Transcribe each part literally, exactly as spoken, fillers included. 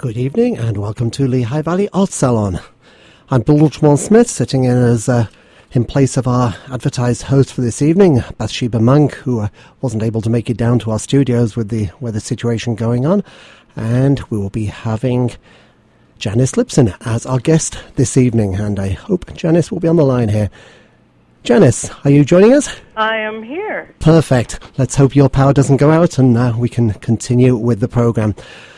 Good evening and welcome to Lehigh Valley Arts Salon. I'm Bill Lutchmore Smith, sitting in as uh, in place of our advertised host for this evening, Bathsheba Monk, who uh, wasn't able to make it down to our studios with the weather situation going on. And we will be having Janice Lipson as our guest this evening, and I hope Janice will be on the line here. Janice, are you joining us? I am here. Perfect. Let's hope your power doesn't go out and uh, we can continue with the program.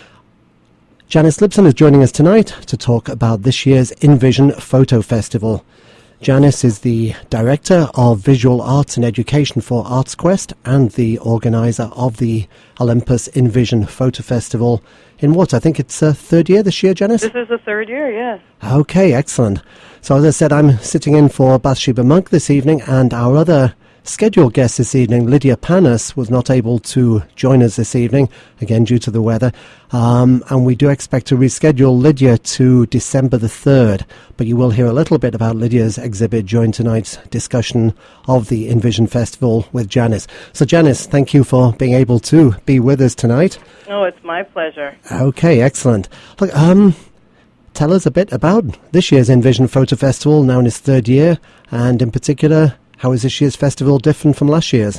Janice Lipson is joining us tonight to talk about this year's Envision Photo Festival. Janice is the Director of Visual Arts and Education for ArtsQuest and the organiser of the Olympus Envision Photo Festival in what? I think it's a uh, third year this year, Janice? This is the third year, yes. Okay, excellent. So as I said, I'm sitting in for Bathsheba Monk this evening, and our other scheduled guest this evening, Lydia Panis, was not able to join us this evening, again due to the weather, um, and we do expect to reschedule Lydia to December the third, but you will hear a little bit about Lydia's exhibit during tonight's discussion of the Envision Festival with Janice. So Janice, thank you for being able to be with us tonight. Oh, it's my pleasure. Okay, excellent. Look, um, tell us a bit about this year's Envision Photo Festival, now in its third year, and in particular, how is this year's festival different from last year's?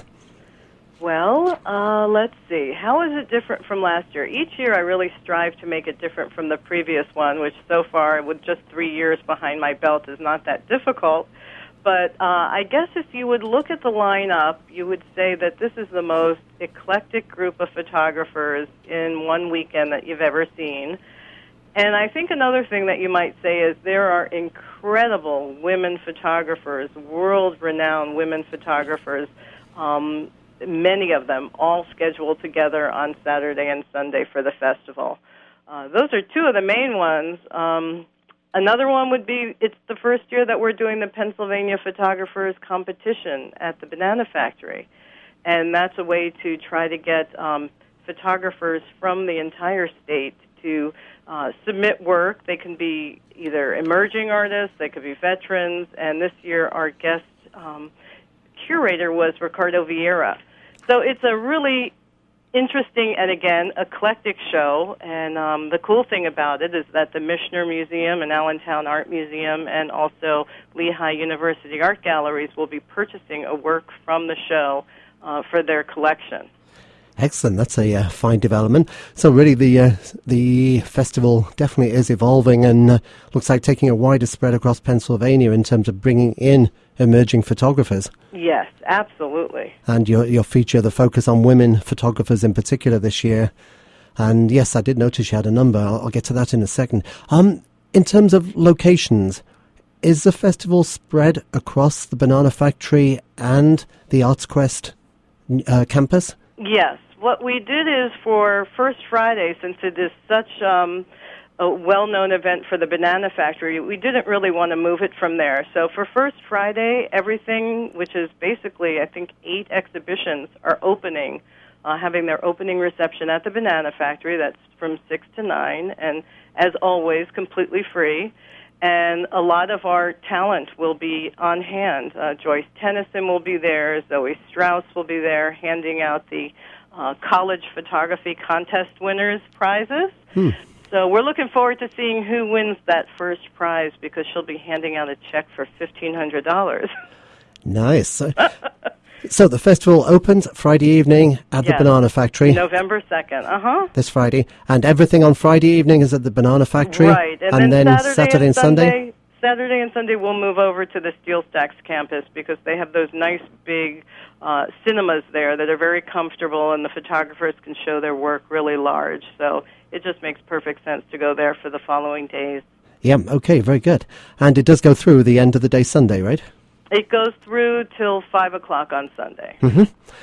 Well, uh, let's see. How is it different from last year? Each year I really strive to make it different from the previous one, which so far, with just three years behind my belt, is not that difficult. But uh, I guess if you would look at the lineup, you would say that this is the most eclectic group of photographers in one weekend that you've ever seen. And I think another thing that you might say is there are incredible women photographers, world-renowned women photographers, um, many of them all scheduled together on Saturday and Sunday for the festival. Uh, those are two of the main ones. Um, another one would be, it's the first year that we're doing the Pennsylvania Photographers Competition at the Banana Factory. And that's a way to try to get um, photographers from the entire state to Uh, submit work. They can be either emerging artists, they could be veterans, and this year our guest um, curator was Ricardo Vieira. So it's a really interesting and, again, eclectic show, and um, the cool thing about it is that the Michener Museum and Allentown Art Museum and also Lehigh University Art Galleries will be purchasing a work from the show uh, for their collection. Excellent. That's a uh, fine development. So really the uh, the festival definitely is evolving and uh, looks like taking a wider spread across Pennsylvania in terms of bringing in emerging photographers. Yes, absolutely. And your, your feature, the focus on women photographers in particular this year. And yes, I did notice you had a number. I'll, I'll get to that in a second. Um, in terms of locations, is the festival spread across the Banana Factory and the ArtsQuest uh, campus? Yes. What we did is for First Friday, since it is such um, a well-known event for the Banana Factory, we didn't really want to move it from there. So for First Friday, everything, which is basically, I think, eight exhibitions, are opening, uh, having their opening reception at the Banana Factory. That's from six to nine, and as always, completely free. And a lot of our talent will be on hand. Uh, Joyce Tennyson will be there. Zoe Strauss will be there, handing out the Uh, college photography contest winners' prizes. Hmm. So we're looking forward to seeing who wins that first prize because she'll be handing out a check for fifteen hundred dollars. Nice. So, so the festival opens Friday evening at yes. the Banana Factory. November second, uh-huh. This Friday. And everything on Friday evening is at the Banana Factory? Right. And, and then, then Saturday, Saturday and, and Sunday? Sunday? Saturday and Sunday we'll move over to the Steel Stacks campus because they have those nice big uh, cinemas there that are very comfortable and the photographers can show their work really large. So it just makes perfect sense to go there for the following days. Yeah, okay, very good. And it does go through the end of the day Sunday, right? It goes through till five o'clock on Sunday. Mm-hmm.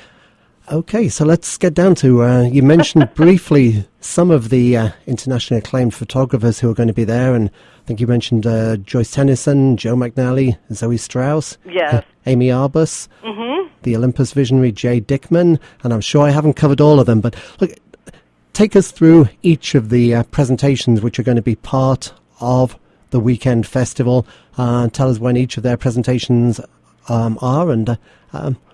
Okay, so let's get down to, uh, you mentioned briefly some of the uh, internationally acclaimed photographers who are going to be there, and I think you mentioned uh, Joyce Tennyson, Joe McNally, Zoe Strauss, yes. uh, Amy Arbus, mm-hmm. the Olympus visionary Jay Dickman, and I'm sure I haven't covered all of them, but look, take us through each of the uh, presentations which are going to be part of the weekend festival, uh, tell us when each of their presentations um, are, and uh, um,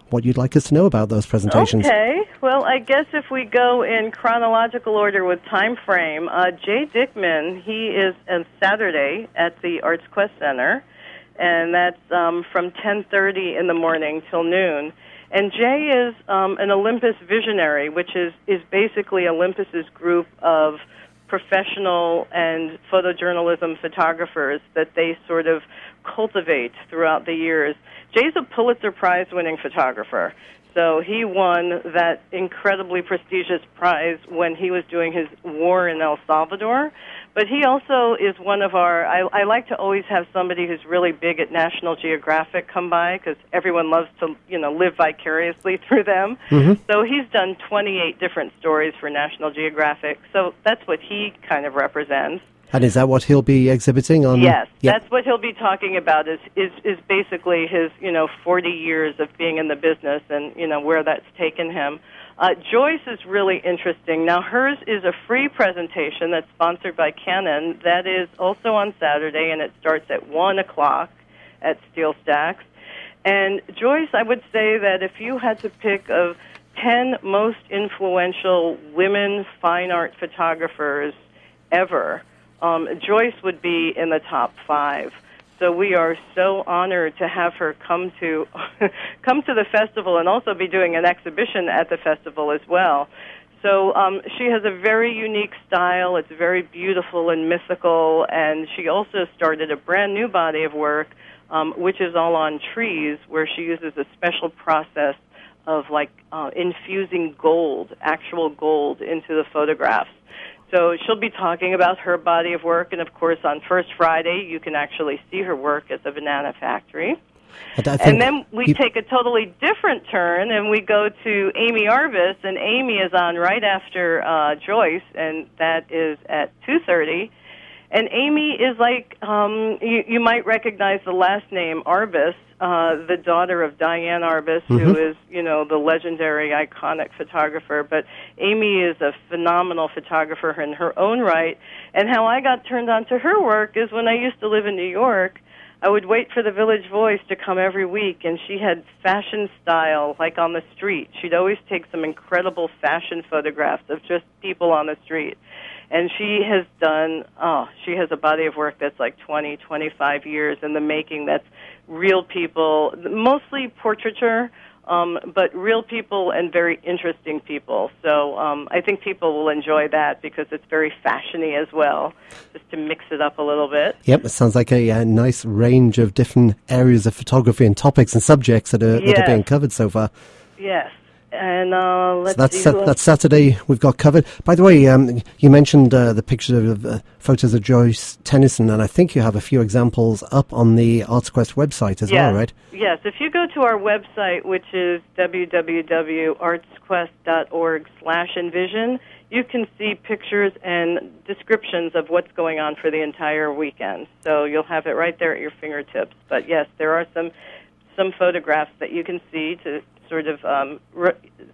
what you'd like us to know about those presentations. Okay. Well, I guess if we go in chronological order with time frame, uh, Jay Dickman, he is on Saturday at the Arts Quest Center, and that's um, from ten thirty in the morning till noon. And Jay is um, an Olympus visionary, which is, is basically Olympus's group of professional and photojournalism photographers that they sort of cultivate throughout the years. Jay's a Pulitzer Prize-winning photographer. So he won that incredibly prestigious prize when he was doing his war in El Salvador. But he also is one of our, I, I like to always have somebody who's really big at National Geographic come by because everyone loves to, you know, live vicariously through them. Mm-hmm. So he's done twenty-eight different stories for National Geographic. So that's what he kind of represents. And is that what he'll be exhibiting on? Yes, yep. That's what he'll be talking about is, is is basically his, you know, forty years of being in the business and, you know, where that's taken him. Uh, Joyce is really interesting. Now, hers is a free presentation that's sponsored by Canon. That is also on Saturday, and it starts at one o'clock at Steel Stacks. And Joyce, I would say that if you had to pick of ten most influential women fine art photographers ever, Um, Joyce would be in the top five. So we are so honored to have her come to come to the festival and also be doing an exhibition at the festival as well. So um, she has a very unique style. It's very beautiful and mythical, and she also started a brand new body of work, um, which is all on trees, where she uses a special process of like uh, infusing gold, actual gold, into the photographs. So she'll be talking about her body of work, and of course on First Friday you can actually see her work at the Banana Factory. And, and then we you... take a totally different turn, and we go to Amy Arbus, and Amy is on right after uh, Joyce, and that is at two thirty. And Amy is like, um, you, you might recognize the last name, Arbus, uh, the daughter of Diane Arbus, mm-hmm. who is, you know, the legendary, iconic photographer. But Amy is a phenomenal photographer in her own right. And how I got turned on to her work is when I used to live in New York, I would wait for the Village Voice to come every week, and she had fashion style, like on the street. She'd always take some incredible fashion photographs of just people on the street. And she has done, oh, she has a body of work that's like twenty, twenty-five years in the making. That's real people, mostly portraiture, um, but real people and very interesting people. So um, I think people will enjoy that because it's very fashiony as well, just to mix it up a little bit. Yep, it sounds like a, a nice range of different areas of photography and topics and subjects that are, yes. that are being covered so far. Yes. And uh, let's so that's see. Sa- that's Saturday we've got covered. By the way, um, you mentioned uh, the pictures of uh, photos of Joyce Tennyson, and I think you have a few examples up on the ArtsQuest website as yes. well, right? Yes. If you go to our website, which is w w w dot artsquest dot org slash envision, you can see pictures and descriptions of what's going on for the entire weekend. So you'll have it right there at your fingertips. But yes, there are some some photographs that you can see to sort of um, re-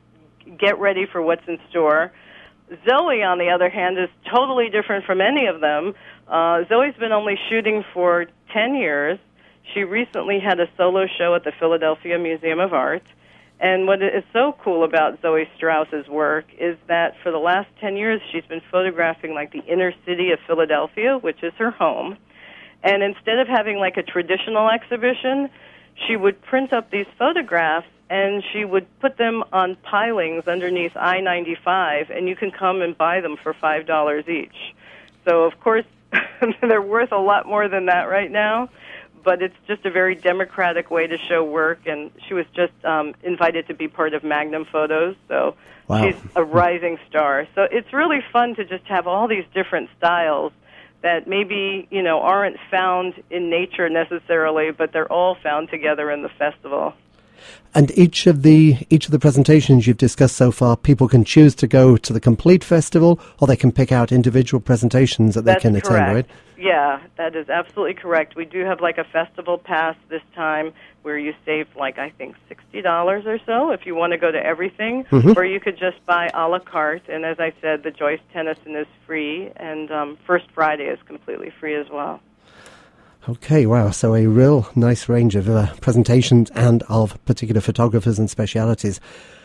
get ready for what's in store. Zoe, on the other hand, is totally different from any of them. Uh, Zoe's been only shooting for ten years. She recently had a solo show at the Philadelphia Museum of Art. And what is so cool about Zoe Strauss's work is that for the last ten years, she's been photographing like the inner city of Philadelphia, which is her home. And instead of having like a traditional exhibition, she would print up these photographs and she would put them on pilings underneath I ninety-five, and you can come and buy them for five dollars each. So, of course, they're worth a lot more than that right now, but it's just a very democratic way to show work, and she was just um, invited to be part of Magnum Photos, so wow. She's a rising star. So it's really fun to just have all these different styles that maybe, you know, aren't found in nature necessarily, but they're all found together in the festival. And each of the each of the presentations you've discussed so far, people can choose to go to the complete festival, or they can pick out individual presentations that That's they can correct. attend, right? Yeah, that is absolutely correct. We do have like a festival pass this time where you save like, I think, sixty dollars or so if you want to go to everything, mm-hmm. or you could just buy a la carte. And as I said, the Joyce Tennyson is free, and um, First Friday is completely free as well. Okay, wow. So a real nice range of uh, presentations and of particular photographers and specialities.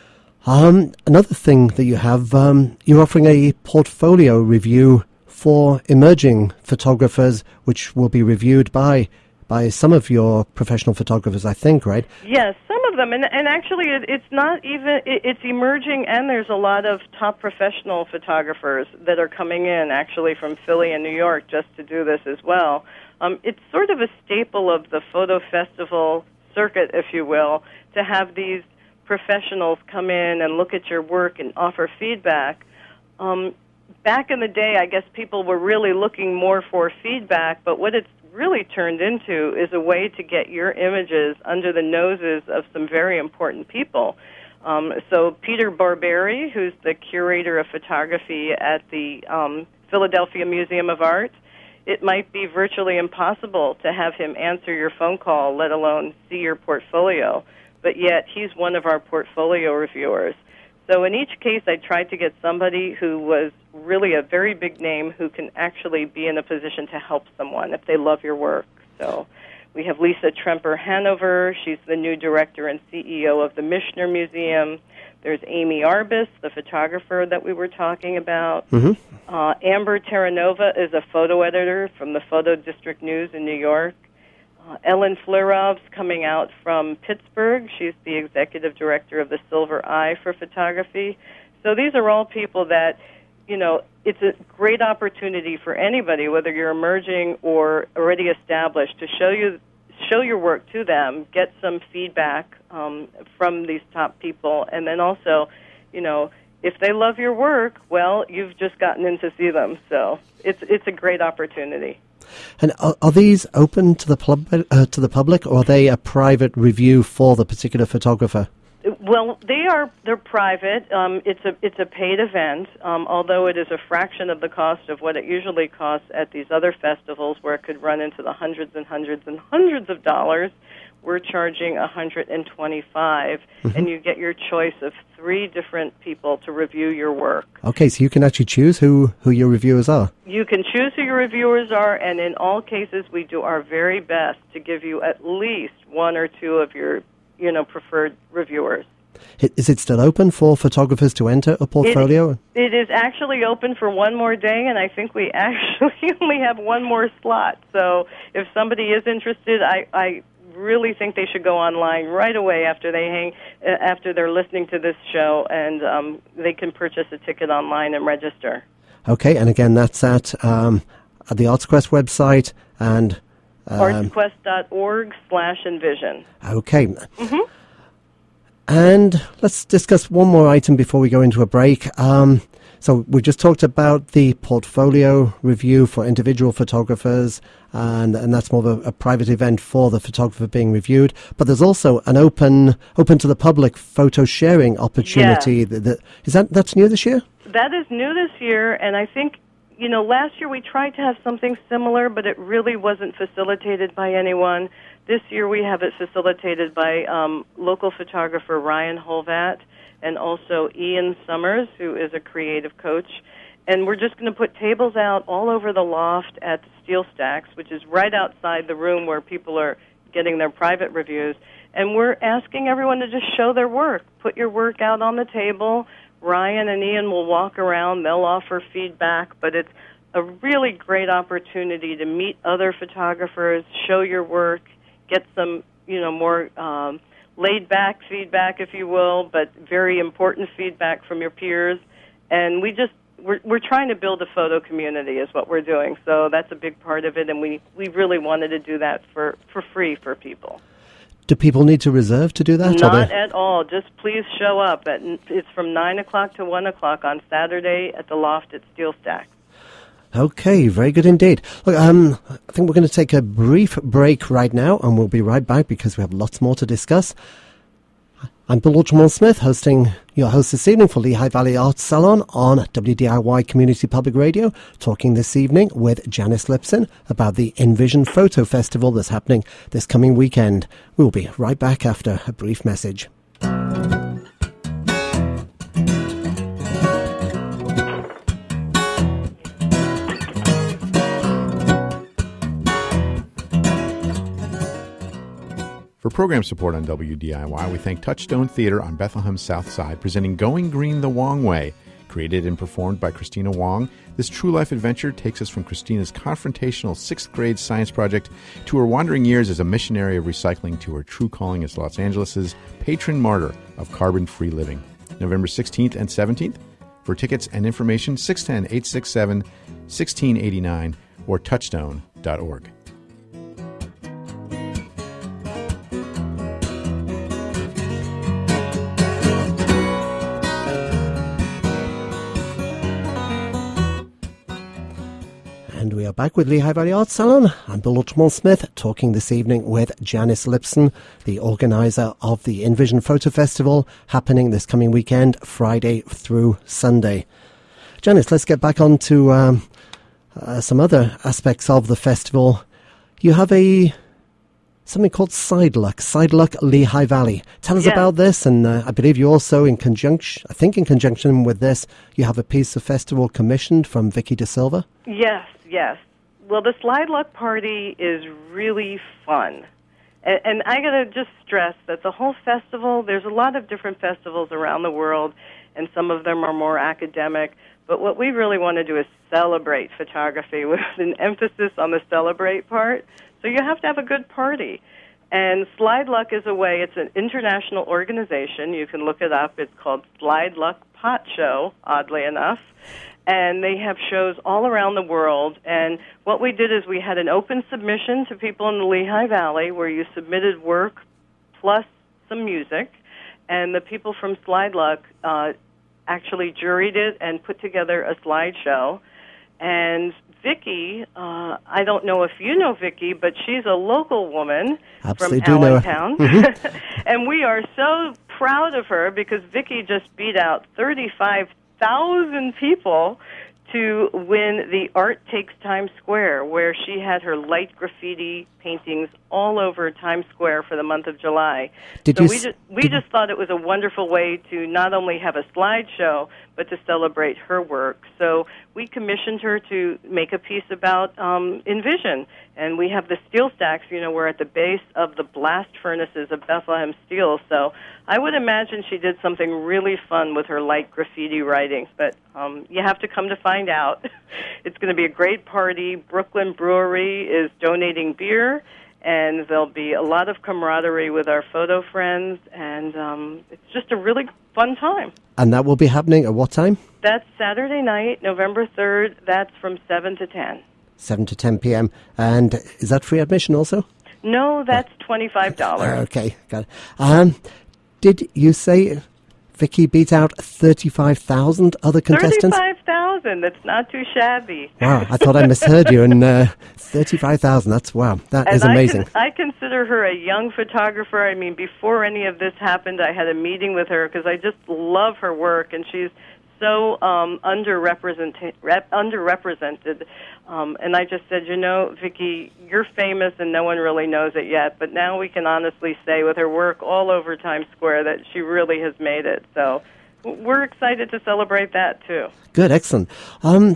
Um, another thing that you have, um, you're offering a portfolio review for emerging photographers, which will be reviewed by by some of your professional photographers, I think, right? Yes, some of them. And, and actually, it, it's not even, it, it's emerging, and there's a lot of top professional photographers that are coming in, actually, from Philly and New York just to do this as well. Um, it's sort of a staple of the photo festival circuit, if you will, to have these professionals come in and look at your work and offer feedback. Um, back in the day, I guess people were really looking more for feedback, but what it's really turned into is a way to get your images under the noses of some very important people. Um, so Peter Barberi, who's the curator of photography at the um, Philadelphia Museum of Art, it might be virtually impossible to have him answer your phone call, let alone see your portfolio. But yet he's one of our portfolio reviewers. So in each case, I tried to get somebody who was really a very big name who can actually be in a position to help someone if they love your work. So we have Lisa Tremper Hanover. She's the new director and C E O of the Michener Museum. There's Amy Arbus, the photographer that we were talking about. Mm-hmm. Uh, Amber Terranova is a photo editor from the Photo District News in New York. Uh, Ellen Flerov's coming out from Pittsburgh. She's the executive director of the Silver Eye for photography. So these are all people that, you know, it's a great opportunity for anybody, whether you're emerging or already established, to show you show your work to them, get some feedback um, from these top people, and then also, you know, if they love your work, well, you've just gotten in to see them. So it's it's a great opportunity. And are, are these open to the pub, uh, to the public, or are they a private review for the particular photographer? Well, they are. They're private. Um, it's a it's a paid event, um, although it is a fraction of the cost of what it usually costs at these other festivals, where it could run into the hundreds and hundreds and hundreds of dollars. We're charging one hundred twenty-five dollars, mm-hmm. and you get your choice of three different people to review your work. Okay, so you can actually choose who, who your reviewers are. You can choose who your reviewers are, and in all cases, we do our very best to give you at least one or two of your, you know, preferred reviewers. Is it still open for photographers to enter a portfolio? It, it is actually open for one more day, and I think we actually only have one more slot. So if somebody is interested, I... I really think they should go online right away after they hang, uh, after they're listening to this show, and um, they can purchase a ticket online and register. Okay, and again, that's at, um, at the ArtsQuest website and um, artsquest.org slash envision. Okay. Mm-hmm. And let's discuss one more item before we go into a break. Um, so we just talked about the portfolio review for individual photographers, and, and that's more of a, a private event for the photographer being reviewed. But there's also an open open to the public photo sharing opportunity. Yes. That, that, is that that's new this year? That is new this year, and I think, you know, last year we tried to have something similar, but it really wasn't facilitated by anyone. This year we have it facilitated by um, local photographer Ryan Holvat and also Ian Summers, who is a creative coach. And we're just going to put tables out all over the loft at the Steel Stacks, which is right outside the room where people are getting their private reviews. And we're asking everyone to just show their work. Put your work out on the table. Ryan and Ian will walk around. They'll offer feedback, but it's a really great opportunity to meet other photographers, show your work, get some, you know, more um, laid-back feedback, if you will, but very important feedback from your peers. And we just, we're, we're trying to build a photo community is what we're doing. So that's a big part of it, and we, we really wanted to do that for, for free for people. Do people need to reserve to do that? Not at all. Just please show up. At, it's from nine o'clock to one o'clock on Saturday at the loft at Steel Stacks. Okay, very good indeed. Look, um, I think we're going to take a brief break right now, and we'll be right back because we have lots more to discuss. I'm Bill Algernon-Smith, hosting your host this evening for Lehigh Valley Arts Salon on W D I Y Community Public Radio, talking this evening with Janice Lipson about the Envision Photo Festival that's happening this coming weekend. We'll be right back after a brief message. program support on W D I Y, we thank Touchstone Theater on Bethlehem's South Side, presenting Going Green the Wong Way. Created and performed by Christina Wong, this true-life adventure takes us from Christina's confrontational sixth-grade science project to her wandering years as a missionary of recycling to her true calling as Los Angeles' patron martyr of carbon-free living. November sixteenth and seventeenth. For tickets and information, six one zero, eight six seven, one six eight nine or touchstone dot org. And we are back with Lehigh Valley Arts Salon. I'm Bill Altamont Smith, talking this evening with Janice Lipson, the organizer of the Envision Photo Festival, happening this coming weekend, Friday through Sunday. Janice, let's get back on to um, uh, some other aspects of the festival. You have a something called Side Luck, Side Luck Lehigh Valley. Tell us yes. about this, and uh, I believe you also, in conjunction, I think in conjunction with this, you have a piece of festival commissioned from Vicky De Silva. Yes, yes. Well, the Slide Luck Party is really fun. And, and I got to just stress that the whole festival, there's a lot of different festivals around the world, and some of them are more academic. But what we really want to do is celebrate photography with an emphasis on the celebrate part. So you have to have a good party. And Slide Luck is a way, it's an international organization. You can look it up. It's called Slide Luck Pot Show, oddly enough. And they have shows all around the world. And what we did is we had an open submission to people in the Lehigh Valley where you submitted work plus some music. And the people from Slide Luck uh, actually juried it and put together a slideshow. And Vicky, uh, I don't know if you know Vicky, but she's a local woman Absolutely from do know her. Allentown. Mm-hmm. And we are so proud of her because Vicky just beat out thirty-five thousand people to win the Art Takes Times Square, where she had her light graffiti paintings all over Times Square for the month of July. Did so you we, s- just, we did- just thought it was a wonderful way to not only have a slideshow, but to celebrate her work. So we commissioned her to make a piece about um, Envision. And we have the steel stacks, you know, we're at the base of the blast furnaces of Bethlehem Steel. So I would imagine she did something really fun with her light graffiti writing. But um, you have to come to find out. It's going to be a great party. Brooklyn Brewery is donating beer, and there'll be a lot of camaraderie with our photo friends, and um, it's just a really fun time. And that will be happening at what time? That's Saturday night, November third. That's from seven to ten. seven to ten p.m. And is that free admission also? No, that's twenty-five dollars. Okay, got it. Um, did you say Vicky beat out thirty-five thousand other contestants? thirty-five thousand. That's not too shabby. Wow, I thought I misheard you. And uh, thirty-five thousand, that's wow. That and is amazing. I, con- I consider her a young photographer. I mean, before any of this happened, I had a meeting with her because I just love her work, and she's so um, underrepresented. Rep- underrepresented. Um, and I just said, you know, Vicki, you're famous and no one really knows it yet, but now we can honestly say with her work all over Times Square that she really has made it. So we're excited to celebrate that, too. Good, excellent. Um,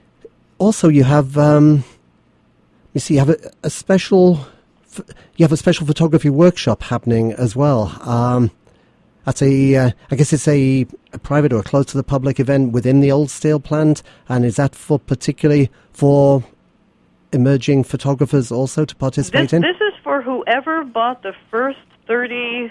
also, you have, um, you see, you have a, a special, you have a special photography workshop happening as well. Um, That's a, uh, I guess it's a, a private or a close to the public event within the old steel plant. And is that for particularly for emerging photographers also to participate this, in? This is for whoever bought the first thirty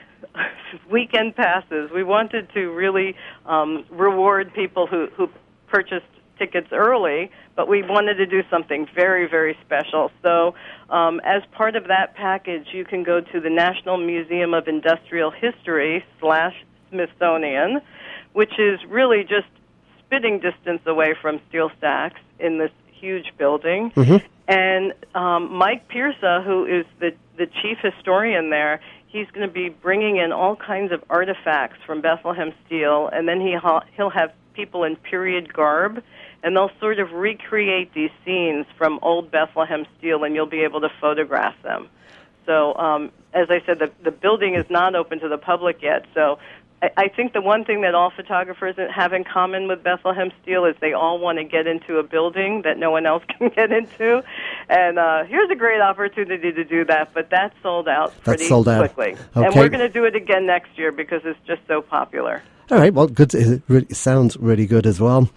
weekend passes. We wanted to really um, reward people who, who purchased tickets early, but we wanted to do something very, very special. So um, as part of that package, you can go to the National Museum of Industrial History slash Smithsonian, which is really just spitting distance away from Steel Stacks in this huge building. Mm-hmm. And um, Mike Pierce, who is the, the chief historian there, he's going to be bringing in all kinds of artifacts from Bethlehem Steel, and then he ha- he'll have people in period garb, and they'll sort of recreate these scenes from old Bethlehem Steel, and you'll be able to photograph them. So, um, as I said, the, the building is not open to the public yet, so I, I think the one thing that all photographers have in common with Bethlehem Steel is they all want to get into a building that no one else can get into. And uh, here's a great opportunity to do that, but that's sold out pretty that's sold out. quickly. Okay. And we're going to do it again next year because it's just so popular. All right, well, good. It really sounds really good as well.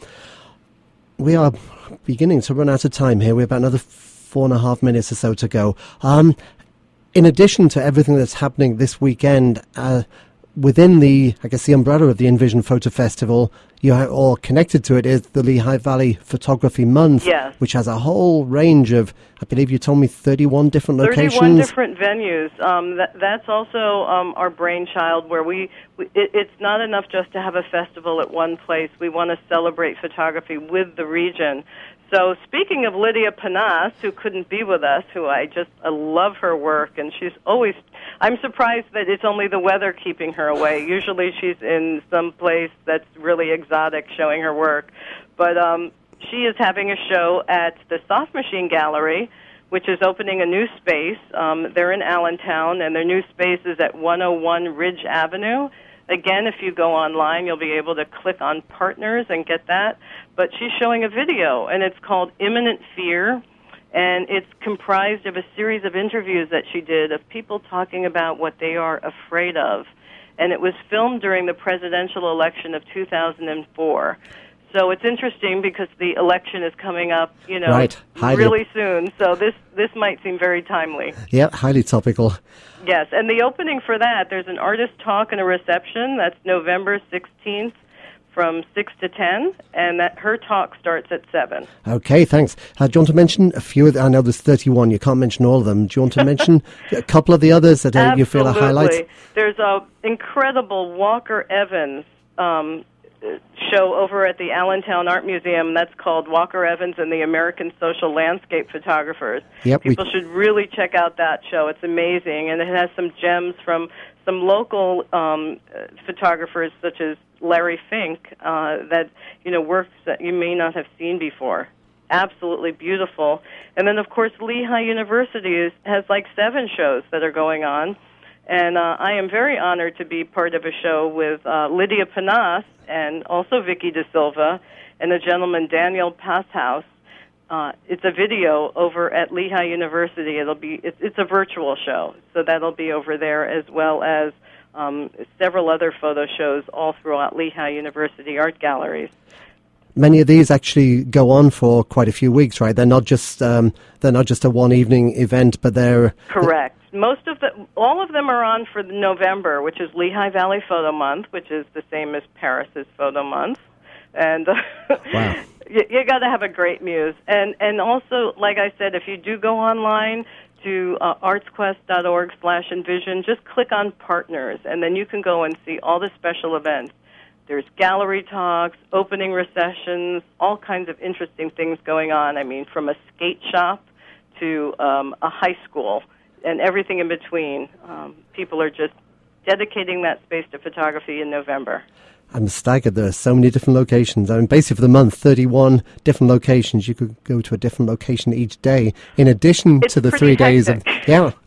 We are beginning to run out of time here. We have about another four and a half minutes or so to go. Um, in addition to everything that's happening this weekend, uh, within the, I guess, the umbrella of the Envision Photo Festival, you are all connected to it is the Lehigh Valley Photography Month, yes. which has a whole range of, I believe you told me, thirty-one different locations. thirty-one different venues. Um, that, that's also um, our brainchild, where we, we it, it's not enough just to have a festival at one place. We want to celebrate photography with the region. So speaking of Lydia Panas, who couldn't be with us, who I just I love her work, and she's always, I'm surprised that it's only the weather keeping her away. Usually she's in some place that's really exotic showing her work. But um, she is having a show at the Soft Machine Gallery, which is opening a new space. Um, they're in Allentown, and their new space is at one oh one Ridge Avenue. Again, if you go online, you'll be able to click on partners and get that. But she's showing a video, and it's called Imminent Fear, and it's comprised of a series of interviews that she did of people talking about what they are afraid of. And it was filmed during the presidential election of two thousand four. So it's interesting because the election is coming up, you know, right. really soon. So this, this might seem very timely. Yeah, highly topical. Yes, and the opening for that, there's an artist talk and a reception. That's November sixteenth from six to ten, and that her talk starts at seven. Okay, thanks. Uh, do you want to mention a few of the, I know there's thirty-one, you can't mention all of them. Do you want to mention a couple of the others that uh, you feel are highlights? There's an incredible Walker Evans um show over at the Allentown Art Museum that's called Walker Evans and the American Social Landscape Photographers. Yep, People we... should really check out that show. It's amazing, and it has some gems from some local um, photographers such as Larry Fink uh, that, you know, works that you may not have seen before. Absolutely beautiful. And then, of course, Lehigh University is, has like seven shows that are going on. And uh, I am very honored to be part of a show with uh, Lydia Panas and also Vicky De Silva and the gentleman Daniel Passhouse. Uh, it's a video over at Lehigh University. It'll be it's, it's a virtual show, so that'll be over there, as well as um, several other photo shows all throughout Lehigh University art galleries. Many of these actually go on for quite a few weeks, right? They're not just um, they're not just a one evening event, but they're correct. Most of the, all of them are on for November, which is Lehigh Valley Photo Month, which is the same as Paris's Photo Month, and uh, wow. you, you got to have a great muse. And and also, like I said, if you do go online to uh, artsquest.org slash envision, just click on partners, and then you can go and see all the special events. There's gallery talks, opening recessions, all kinds of interesting things going on. I mean, from a skate shop to um, a high school. And everything in between. Um, people are just dedicating that space to photography in November. I'm staggered. There are so many different locations. I mean, basically for the month, thirty-one different locations. You could go to a different location each day, in addition it's to the three hectic. days of... Yeah.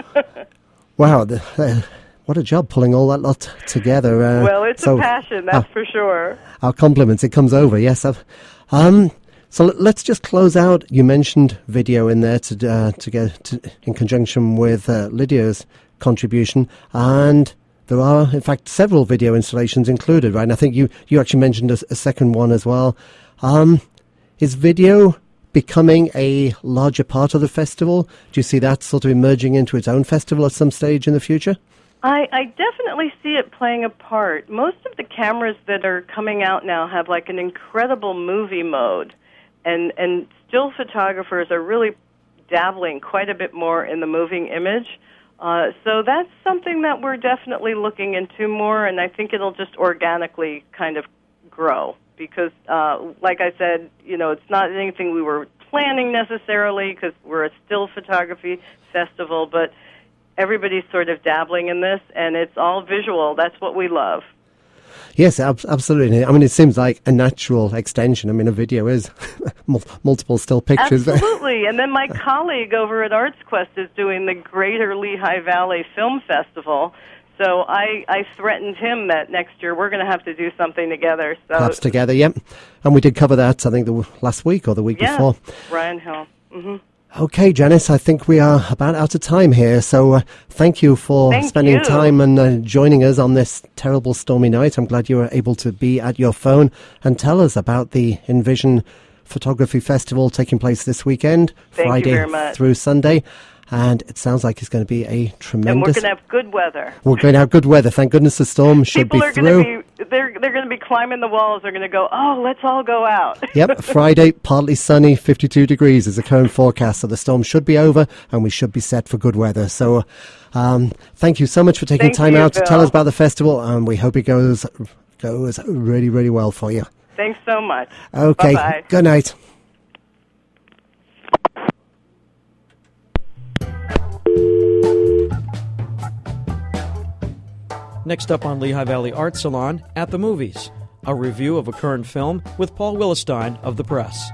Wow. The, uh, what a job pulling all that lot together. Uh, well, it's so, a passion, that's uh, for sure. Our compliments. It comes over, yes. I've, um... So let's just close out. You mentioned video in there to uh, to get to, in conjunction with uh, Lydia's contribution, and there are in fact several video installations included, right? And I think you, you actually mentioned a, a second one as well. Um, is video becoming a larger part of the festival? Do you see that sort of emerging into its own festival at some stage in the future? I, I definitely see it playing a part. Most of the cameras that are coming out now have like an incredible movie mode. And and still photographers are really dabbling quite a bit more in the moving image. Uh, so that's something that we're definitely looking into more, and I think it'll just organically kind of grow. Because, uh, like I said, you know, it's not anything we were planning necessarily because we're a still photography festival, but everybody's sort of dabbling in this, and it's all visual. That's what we love. Yes, ab- absolutely. I mean, it seems like a natural extension. I mean, a video is multiple still pictures. Absolutely. And then my colleague over at ArtsQuest is doing the Greater Lehigh Valley Film Festival. So I, I threatened him that next year we're going to have to do something together. So Perhaps together, yep. And we did cover that, I think, the last week or the week yeah, before. Ryan Hill. Mm-hmm. Okay, Janice, I think we are about out of time here. So uh, thank you for thank spending you. time and uh, joining us on this terrible stormy night. I'm glad you were able to be at your phone and tell us about the Envision Photography Festival taking place this weekend, thank Friday you very much. through Sunday. And it sounds like it's going to be a tremendous... And we're going to have good weather. We're going to have good weather. Thank goodness the storm should People be are through. Going to be, they're they're going to be climbing the walls. They're going to go, oh, let's all go out. Yep, Friday, partly sunny, fifty-two degrees is the current forecast. So the storm should be over and we should be set for good weather. So um, thank you so much for taking Thank time you, out Bill. to tell us about the festival. And we hope it goes goes really, really well for you. Thanks so much. Okay, Bye-bye. Good night. Next up on Lehigh Valley Art Salon, At the Movies, a review of a current film with Paul Willestein of The Press.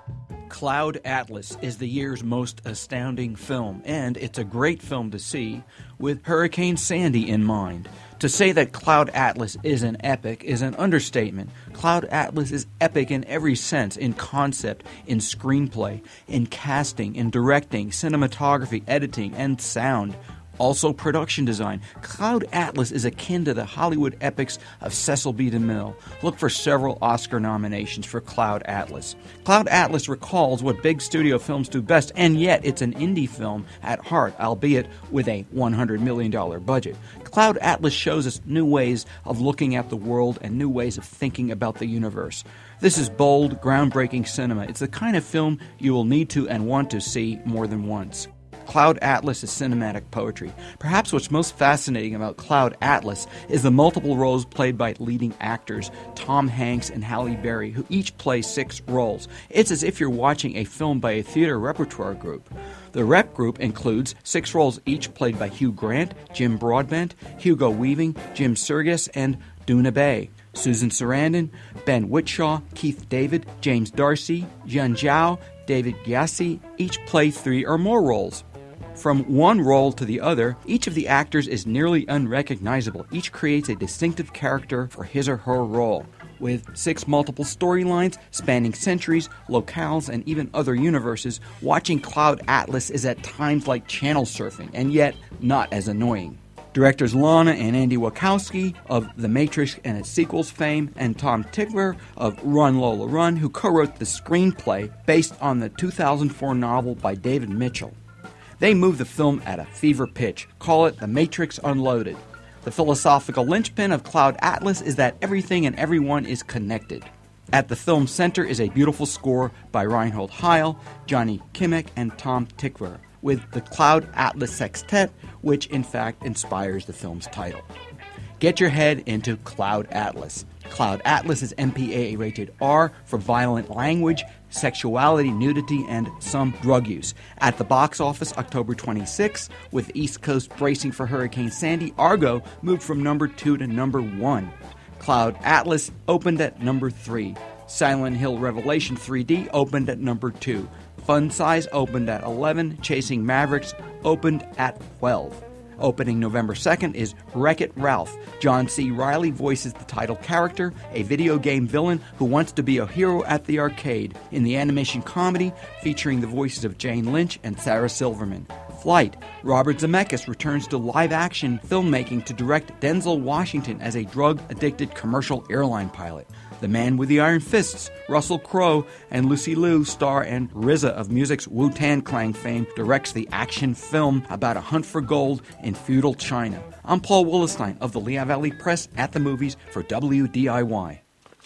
Cloud Atlas is the year's most astounding film, and it's a great film to see with Hurricane Sandy in mind. To say that Cloud Atlas is an epic is an understatement. Cloud Atlas is epic in every sense, in concept, in screenplay, in casting, in directing, cinematography, editing, and sound. Also production design. Cloud Atlas is akin to the Hollywood epics of Cecil B. DeMille. Look for several Oscar nominations for Cloud Atlas. Cloud Atlas recalls what big studio films do best, and yet it's an indie film at heart, albeit with a one hundred million dollars budget. Cloud Atlas shows us new ways of looking at the world and new ways of thinking about the universe. This is bold, groundbreaking cinema. It's the kind of film you will need to and want to see more than once. Cloud Atlas is cinematic poetry. Perhaps what's most fascinating about Cloud Atlas is the multiple roles played by leading actors, Tom Hanks and Halle Berry, who each play six roles. It's as if you're watching a film by a theater repertoire group. The rep group includes six roles each played by Hugh Grant, Jim Broadbent, Hugo Weaving, Jim Sturgis, and Doona Bae. Susan Sarandon, Ben Whishaw, Keith David, James Darcy, Jian Zhao, David Gyasi each play three or more roles. From one role to the other, each of the actors is nearly unrecognizable. Each creates a distinctive character for his or her role. With six multiple storylines spanning centuries, locales, and even other universes, watching Cloud Atlas is at times like channel surfing, and yet not as annoying. Directors Lana and Andy Wachowski of The Matrix and its sequels fame, and Tom Tykwer of Run Lola Run, who co-wrote the screenplay based on the two thousand four novel by David Mitchell. They move the film at a fever pitch. Call it The Matrix Unloaded. The philosophical linchpin of Cloud Atlas is that everything and everyone is connected. At the film's center is a beautiful score by Reinhold Heil, Johnny Kimmich, and Tom Tykwer, with the Cloud Atlas Sextet, which in fact inspires the film's title. Get your head into Cloud Atlas. Cloud Atlas is M P A A rated R for violent language, sexuality, nudity, and some drug use. At the box office October twenty-sixth, with the East Coast bracing for Hurricane Sandy, Argo moved from number two to number one. Cloud Atlas opened at number three. Silent Hill Revelation three D opened at number two. Fun Size opened at eleven. Chasing Mavericks opened at twelve. Opening November second is Wreck-It Ralph. John C. Reilly voices the title character, a video game villain who wants to be a hero at the arcade, in the animation comedy featuring the voices of Jane Lynch and Sarah Silverman. Flight. Robert Zemeckis returns to live-action filmmaking to direct Denzel Washington as a drug-addicted commercial airline pilot. The Man with the Iron Fists, Russell Crowe, and Lucy Liu star, and R Z A of music's Wu-Tang Clan fame directs the action film about a hunt for gold in feudal China. I'm Paul Willestein of the Lehigh Valley Press at the Movies for W D I Y.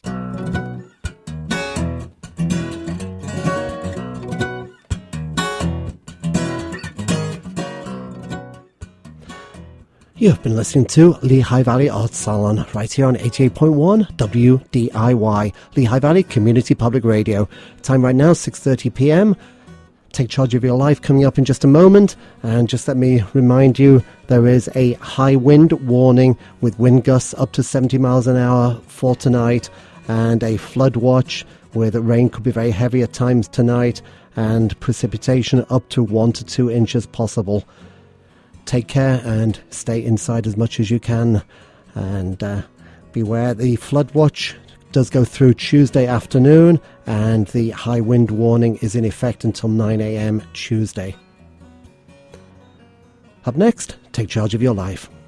You've been listening to Lehigh Valley Art Salon right here on eighty-eight point one W D I Y, Lehigh Valley Community Public Radio. Time right now, six thirty p.m. Take Charge of Your Life coming up in just a moment. And just let me remind you, there is a high wind warning with wind gusts up to seventy miles an hour for tonight, and a flood watch where the rain could be very heavy at times tonight, and precipitation up to one to two inches possible. take care and stay inside as much as you can. And uh, beware, the flood watch does go through Tuesday afternoon, and the high wind warning is in effect until nine a.m. Tuesday. Up next, take charge of your life.